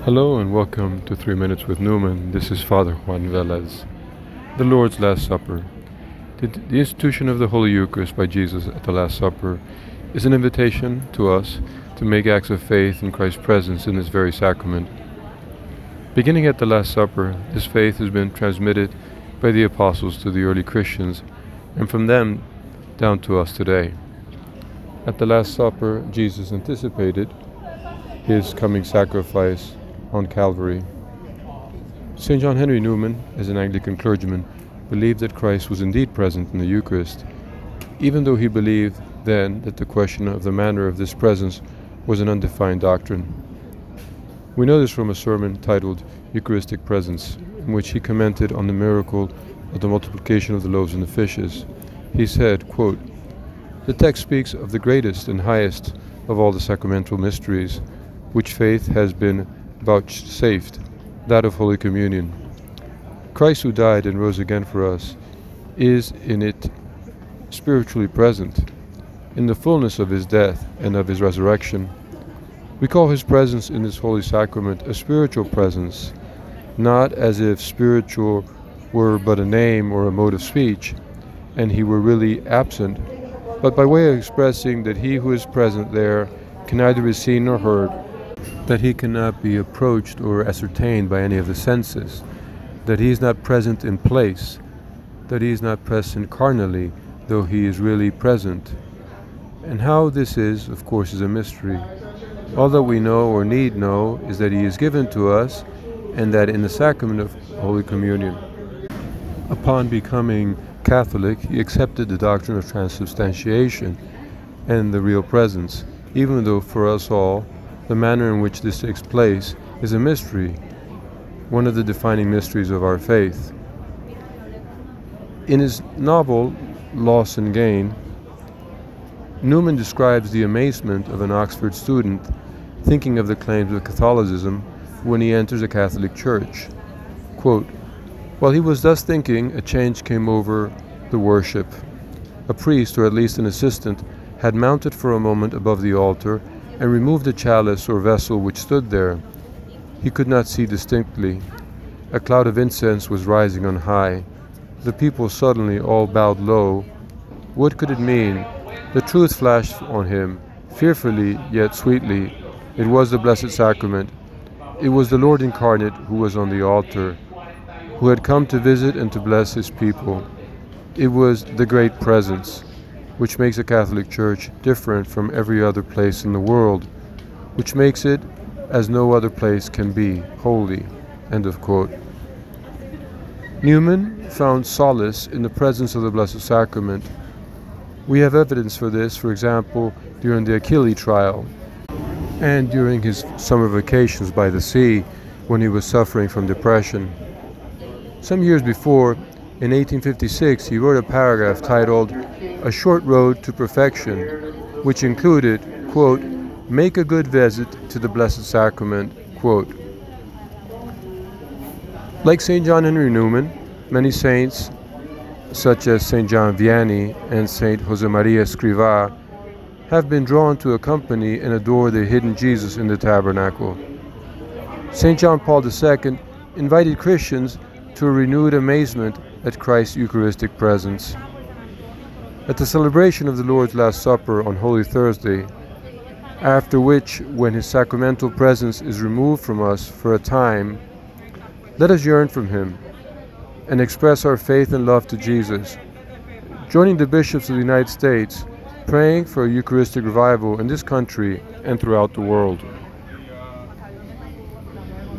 Hello and welcome to 3 Minutes with Newman. This is Father Juan Velez. The Lord's Last Supper. The institution of the Holy Eucharist by Jesus at the Last Supper is an invitation to us to make acts of faith in Christ's presence in this very sacrament. Beginning at the Last Supper, this faith has been transmitted by the apostles to the early Christians and from them down to us today. At the Last Supper, Jesus anticipated his coming sacrifice on Calvary. St. John Henry Newman, as an Anglican clergyman, believed that Christ was indeed present in the Eucharist, even though he believed then that the question of the manner of this presence was an undefined doctrine. We know this from a sermon titled Eucharistic Presence, in which he commented on the miracle of the multiplication of the loaves and the fishes. He said, quote, "The text speaks of the greatest and highest of all the sacramental mysteries, which faith has been vouchsafed, that of Holy Communion. Christ, who died and rose again for us, is in it spiritually present, in the fullness of his death and of his resurrection. We call his presence in this holy sacrament a spiritual presence, not as if spiritual were but a name or a mode of speech, and he were really absent, but by way of expressing that he who is present there can neither be seen nor heard, that he cannot be approached or ascertained by any of the senses, that he is not present in place, that he is not present carnally, though he is really present. And how this is, of course, is a mystery. All that we know or need know is that he is given to us, and that in the sacrament of Holy Communion. Upon becoming Catholic, he accepted the doctrine of transubstantiation and the real presence, even though for us all, the manner in which this takes place is a mystery, one of the defining mysteries of our faith. In his novel, Loss and Gain, Newman describes the amazement of an Oxford student thinking of the claims of Catholicism when he enters a Catholic church. Quote, "While he was thus thinking, a change came over the worship. A priest, or at least an assistant, had mounted for a moment above the altar and removed a chalice or vessel which stood there. He could not see distinctly. A cloud of incense was rising on high. The people suddenly all bowed low. What could it mean? The truth flashed on him, fearfully yet sweetly. It was the Blessed Sacrament. It was the Lord incarnate who was on the altar, who had come to visit and to bless his people. It was the Great Presence, which makes a Catholic Church different from every other place in the world, which makes it, as no other place can be, holy." End of quote. Newman found solace in the presence of the Blessed Sacrament. We have evidence for this, for example, during the Achille trial, and during his summer vacations by the sea when he was suffering from depression. Some years before, in 1856, he wrote a paragraph titled "A Short Road to Perfection," which included, quote, "Make a good visit to the Blessed Sacrament," quote. Like St. John Henry Newman, many saints, such as St. John Vianney and St. Josemaria Escrivá, have been drawn to accompany and adore the hidden Jesus in the tabernacle. St. John Paul II invited Christians to a renewed amazement at Christ's Eucharistic presence. At the celebration of the Lord's Last Supper on Holy Thursday, after which, when his sacramental presence is removed from us for a time, let us yearn from him and express our faith and love to Jesus, joining the bishops of the United States, praying for a Eucharistic revival in this country and throughout the world.